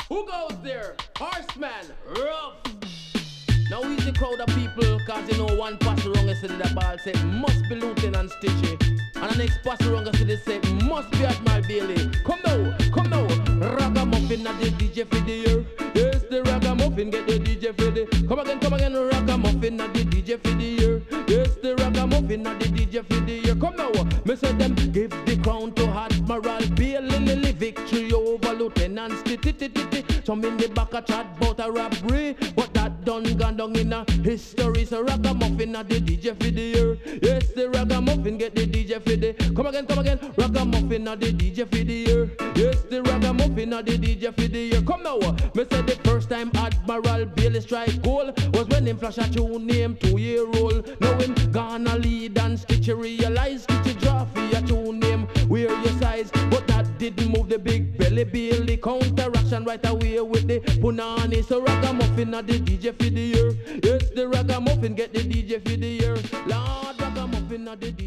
Who goes there? Horseman, rough. Now he's the crowd of people, cause you know one pass wrong and say the ball say must be Lieutenant Stitchy. And the next pass wrong and say must be Admiral Bailey. Come now, ragamuffin at the DJ for the year. Yes, the ragamuffin get the DJ for the. Come again, ragamuffin at the DJ for the year. Yes, the ragamuffin at the DJ for the year. Come now, me say them give the crown to Admiral Bailey, victory over Lieutenant Stitchy. Some in the back a chat about a robbery, but that done gone down in a history. So ragamuffin at the DJ for the year. Yes, the ragamuffin get the DJ for the. Come again, ragamuffin at the DJ for the year. Yes, the ragamuffin at the DJ for the year. Come now, me say the first time Admiral Bailey strike goal was when him flash a tune name 2-year-old. Now him gonna lead and Stitchy realize Stitchy draw for your tune name where your size, but that didn't move the big belly Bailey counteraction right away with the punani. So ragamuffin at the DJ for the year. Yes, the ragamuffin get the DJ for the year. Lord, ragamuffin at the DJ.